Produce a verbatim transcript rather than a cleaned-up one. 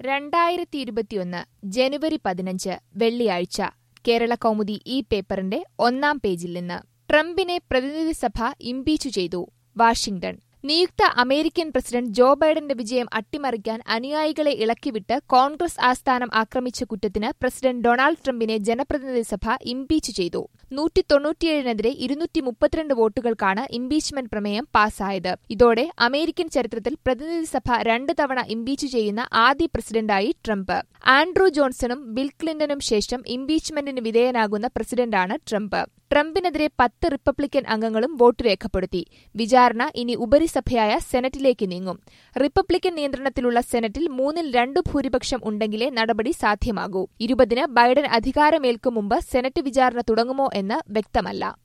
രണ്ടായിരത്തി ഇരുപത്തിയൊന്ന് ജനുവരി പതിനഞ്ച് വെള്ളിയാഴ്ച കേരള കൗമുദി ഈ പേപ്പറിന്റെ ഒന്നാം പേജിൽ നിന്ന് ട്രംപിനെ പ്രതിനിധിസഭ ഇംപീച്ച് ചെയ്തു. വാഷിംഗ്ടൺ. നിയുക്ത അമേരിക്കൻ പ്രസിഡന്റ് ജോ ബൈഡന്റെ വിജയം അട്ടിമറിക്കാൻ അനുയായികളെ ഇളക്കിവിട്ട് കോൺഗ്രസ് ആസ്ഥാനം ആക്രമിച്ച കുറ്റത്തിന് പ്രസിഡന്റ് ഡൊണാൾഡ് ട്രംപിനെ ജനപ്രതിനിധിസഭ ഇംപീച്ച് ചെയ്തു. നൂറ്റി തൊണ്ണൂറ്റിയേഴിനെതിരെ ഇരുന്നൂറ്റി മുപ്പത്തിരണ്ട് വോട്ടുകൾക്കാണ് ഇംപീച്ച്മെന്റ് പ്രമേയം പാസായത്. ഇതോടെ അമേരിക്കൻ ചരിത്രത്തിൽ പ്രതിനിധിസഭ രണ്ട് തവണ ഇംപീച്ച് ചെയ്യുന്ന ആദ്യ പ്രസിഡന്റായി ട്രംപ്. ആൻഡ്രൂ ജോൺസണും ബിൽ ക്ലിന്റനും ശേഷം ഇംപീച്ച്മെന്റിന് വിധേയനാകുന്ന പ്രസിഡന്റാണ് ട്രംപ്. ട്രംപിനെതിരെ പത്ത് റിപ്പബ്ലിക്കൻ അംഗങ്ങളും വോട്ട് രേഖപ്പെടുത്തി. വിചാരണ ഇനി ഉപരിസഭയായ സെനറ്റിലേക്ക് നീങ്ങും. റിപ്പബ്ലിക്കൻ നിയന്ത്രണത്തിലുള്ള സെനറ്റിൽ മൂന്നിൽ രണ്ടു ഭൂരിപക്ഷം ഉണ്ടെങ്കിലേ നടപടി സാധ്യമാകൂ. ഇരുപതിന് ബൈഡൻ അധികാരമേൽക്കും മുമ്പ് സെനറ്റ് വിചാരണ തുടങ്ങുമോ എന്ന് വ്യക്തമല്ല.